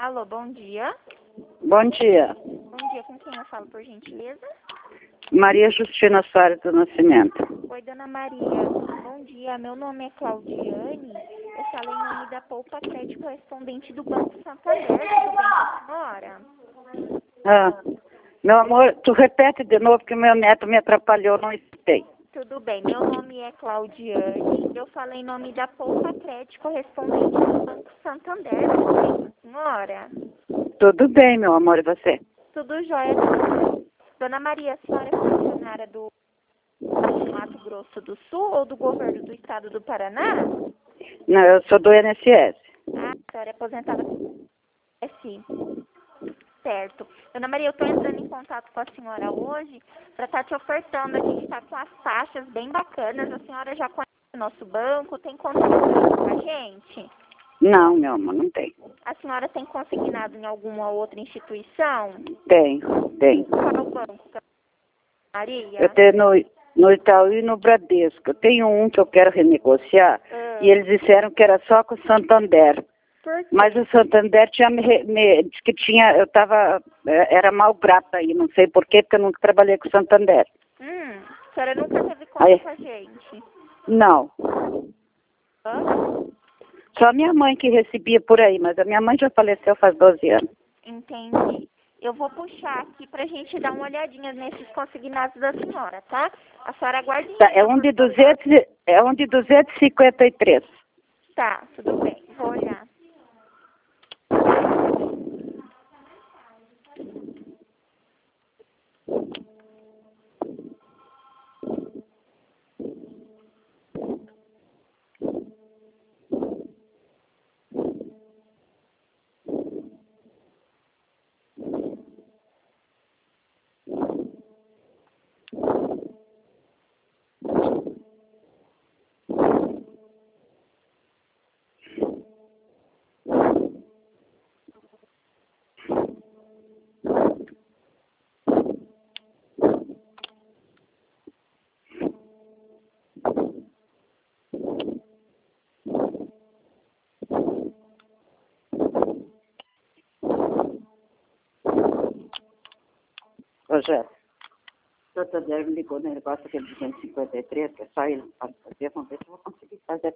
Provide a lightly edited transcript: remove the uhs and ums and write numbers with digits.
Alô, bom dia. Bom dia. Bom dia, com quem eu falo, por gentileza? Maria Justina Soares do Nascimento. Oi, dona Maria. Bom dia, meu nome é Claudiane. Eu falei em nome da Poupa Crédito correspondente do Banco Santander. Tudo bem com a senhora? Ah, meu amor, tu repete de novo que meu neto me atrapalhou, não escutei. Tudo bem, meu nome é Claudiane. Eu falei em nome da Poupa Crédito correspondente do Banco Santander. Tudo bem com a senhora? Tudo bem, meu amor, e você? Tudo jóia. Dona Maria, a senhora é funcionária do Mato Grosso do Sul ou do governo do estado do Paraná? Não, eu sou do INSS. Ah, a senhora é aposentada. É sim. Certo. Dona Maria, eu estou entrando em contato com a senhora hoje para estar te ofertando. A gente está com as taxas bem bacanas. A senhora já conhece o nosso banco? Tem contato com a gente? Não, meu amor, não tem. A senhora tem consignado em alguma outra instituição? Tem. Qual o banco, Maria? Eu tenho no Itaú e no Bradesco. Eu tenho um que eu quero renegociar e eles disseram que era só com o Santander. Por quê? Mas o Santander tinha me disse que tinha, era mal grata aí, não sei por quê, porque eu nunca trabalhei com o Santander. A senhora nunca teve conta com a gente? Não. Hã? Só minha mãe que recebia por aí, mas a minha mãe já faleceu faz 12 anos. Entendi. Eu vou puxar aqui pra gente dar uma olhadinha nesses consignados da senhora, tá? A senhora aguarde. Tá, é um de 253. Tá, tudo bem. Vou olhar. Rogério, o Santander me ligou no negócio aquele 253, que é só ele pode fazer, vamos ver se eu vou conseguir fazer.